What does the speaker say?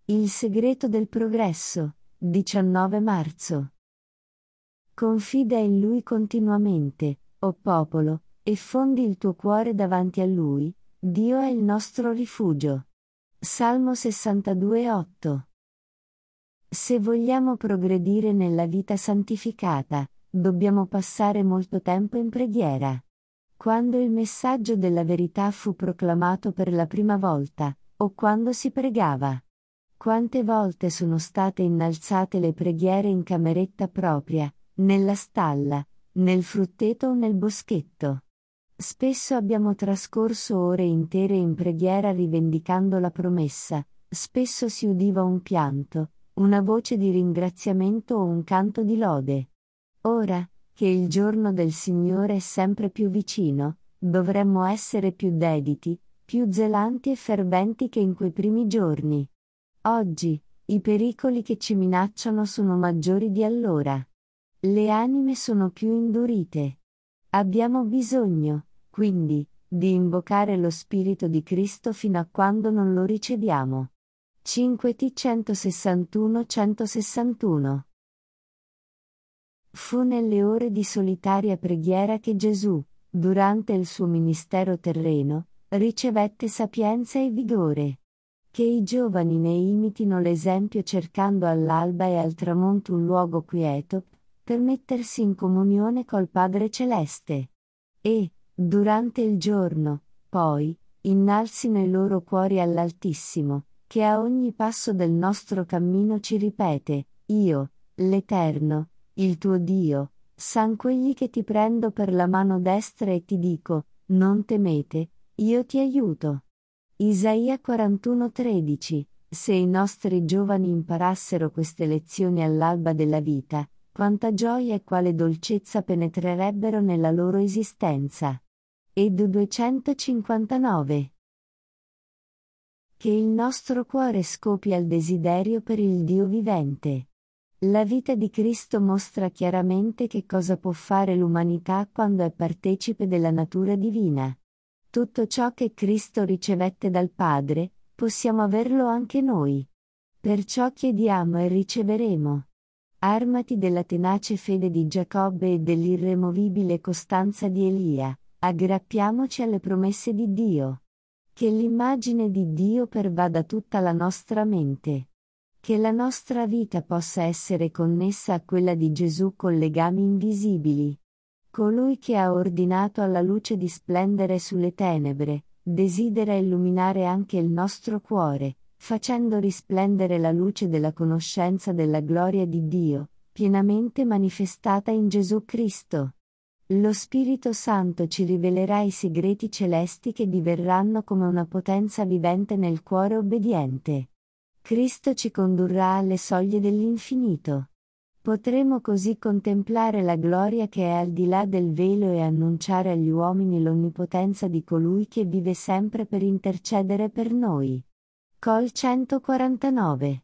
Il segreto del progresso, 19 marzo. Confida in Lui continuamente, o popolo, e fondi il tuo cuore davanti a Lui, Dio è il nostro rifugio. Salmo 62:8. Se vogliamo progredire nella vita santificata, dobbiamo passare molto tempo in preghiera. Quando il messaggio della verità fu proclamato per la prima volta, o quando si pregava. Quante volte sono state innalzate le preghiere in cameretta propria, nella stalla, nel frutteto o nel boschetto. Spesso abbiamo trascorso ore intere in preghiera rivendicando la promessa, spesso si udiva un pianto, una voce di ringraziamento o un canto di lode. Ora, che il giorno del Signore è sempre più vicino, dovremmo essere più dediti, più zelanti e ferventi che in quei primi giorni. Oggi, i pericoli che ci minacciano sono maggiori di allora. Le anime sono più indurite. Abbiamo bisogno, quindi, di invocare lo Spirito di Cristo fino a quando non lo riceviamo. 5 161 161. Fu nelle ore di solitaria preghiera che Gesù, durante il suo ministero terreno, ricevette sapienza e vigore. Che i giovani ne imitino l'esempio cercando all'alba e al tramonto un luogo quieto, per mettersi in comunione col Padre Celeste. E, durante il giorno, poi, innalzino i loro cuori all'Altissimo, che a ogni passo del nostro cammino ci ripete: Io, l'Eterno, il tuo Dio, san quegli che ti prendo per la mano destra e ti dico: non temete, io ti aiuto. Isaia 41:13. Se i nostri giovani imparassero queste lezioni all'alba della vita, quanta gioia e quale dolcezza penetrerebbero nella loro esistenza. Ed 259. Che il nostro cuore scopi al desiderio per il Dio vivente. La vita di Cristo mostra chiaramente che cosa può fare l'umanità quando è partecipe della natura divina. Tutto ciò che Cristo ricevette dal Padre, possiamo averlo anche noi. Perciò chiediamo e riceveremo. Armati della tenace fede di Giacobbe e dell'irremovibile costanza di Elia, aggrappiamoci alle promesse di Dio. Che l'immagine di Dio pervada tutta la nostra mente. Che la nostra vita possa essere connessa a quella di Gesù con legami invisibili. Colui che ha ordinato alla luce di splendere sulle tenebre, desidera illuminare anche il nostro cuore, facendo risplendere la luce della conoscenza della gloria di Dio, pienamente manifestata in Gesù Cristo. Lo Spirito Santo ci rivelerà i segreti celesti che diverranno come una potenza vivente nel cuore obbediente. Cristo ci condurrà alle soglie dell'infinito. Potremo così contemplare la gloria che è al di là del velo e annunciare agli uomini l'onnipotenza di colui che vive sempre per intercedere per noi. Col 149.